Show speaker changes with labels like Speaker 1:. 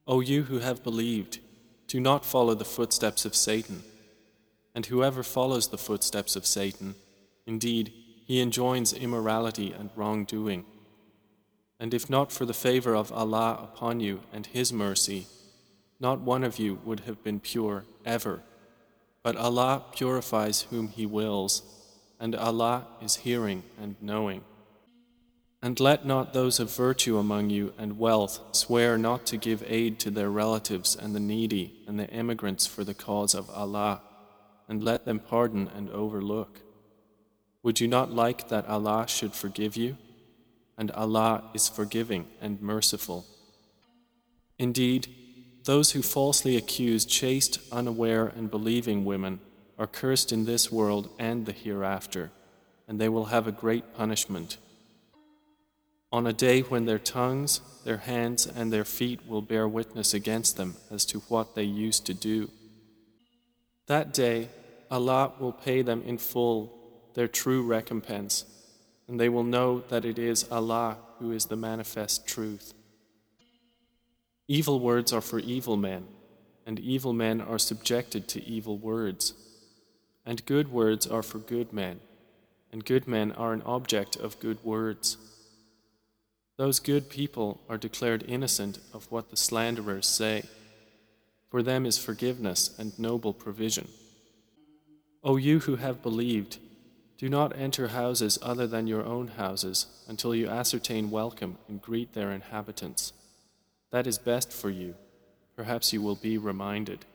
Speaker 1: O you who have believed, do not follow the footsteps of Satan. And whoever follows the footsteps of Satan, indeed, he enjoins immorality and wrongdoing. And if not for the favor of Allah upon you and His mercy, not one of you would have been pure ever. But Allah purifies whom He wills, and Allah is hearing and knowing. And let not those of virtue among you and wealth swear not to give aid to their relatives and the needy and the emigrants for the cause of Allah, and let them pardon and overlook. Would you not like that Allah should forgive you? And Allah is forgiving and merciful. Indeed, those who falsely accuse chaste, unaware, and believing women are cursed in this world and the hereafter, and they will have a great punishment. On a day when their tongues, their hands, and their feet will bear witness against them as to what they used to do. That day, Allah will pay them in full their true recompense, and they will know that it is Allah who is the manifest truth. Evil words are for evil men, and evil men are subjected to evil words. And good words are for good men, and good men are an object of good words. Those good people are declared innocent of what the slanderers say. For them is forgiveness and noble provision. O you who have believed, do not enter houses other than your own houses until you ascertain welcome and greet their inhabitants. That is best for you. Perhaps you will be reminded.